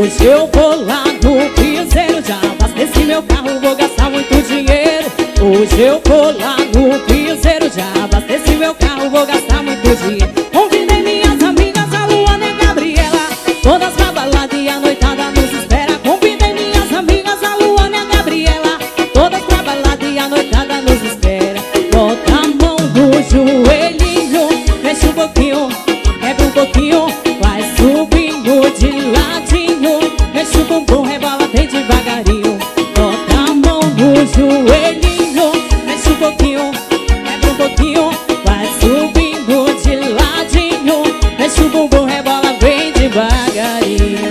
Hoje eu vou lá no piseiro, já abasteci meu carro, vou gastar muito dinheiro. Hoje eu vou lá no piseiro, já abasteci meu carro, vou gastar muito dinheiro. Convidei minhas amigas, a Luana e a Gabriela, todas pra balada e a noitada nos espera. Convidei minhas amigas, a Luana e a Gabriela, todas pra balada e a noitada nos espera. Bota a mão no joelhinho, mexe um pouquinho, quebra um pouquinho, vai subindo de ladinho, mexe o bumbum, rebola bem devagarinho. Bota a mão no joelhinho, mexe um pouquinho, quebra um pouquinho, vai subindo de ladinho, mexe o bumbum, rebola bem devagarinho.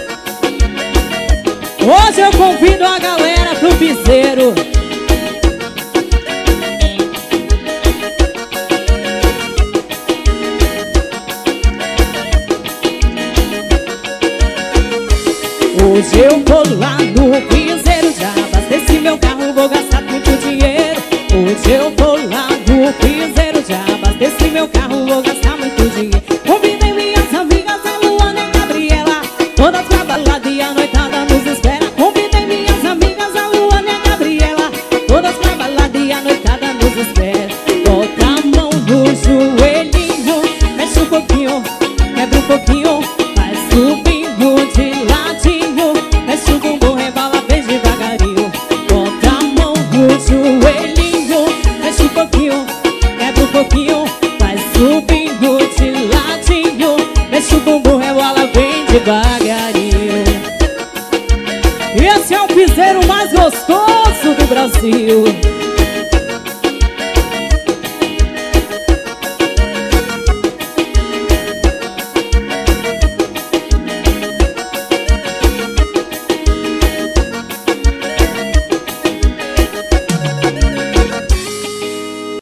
Hoje eu convido a galera pro piseiro. Hoje eu vou lá no piseiro, já abasteci meu carro, vou gastar muito dinheiro. Hoje eu vou lá no piseiro, já abasteci meu carro, vou gastar muito dinheiro. Convidei minhas amigas, a Luana e a Gabriela, todas pra balada e a noitada nos espera. Convidei minhas amigas, a Luana e a Gabriela, todas pra balada e a noitada nos espera. Bota a mão no joelhinho, mexe um pouquinho, quebra um pouquinho, vai subindo de ladinho, mexe o bumbum, rebola bem devagarinho. Bota a mão no joelhinho, mexe um pouquinho, quebra um pouquinho, vai subindo de ladinho, mexe o bumbum, rebola bem devagarinho. Esse é o piseiro mais gostoso do Brasil.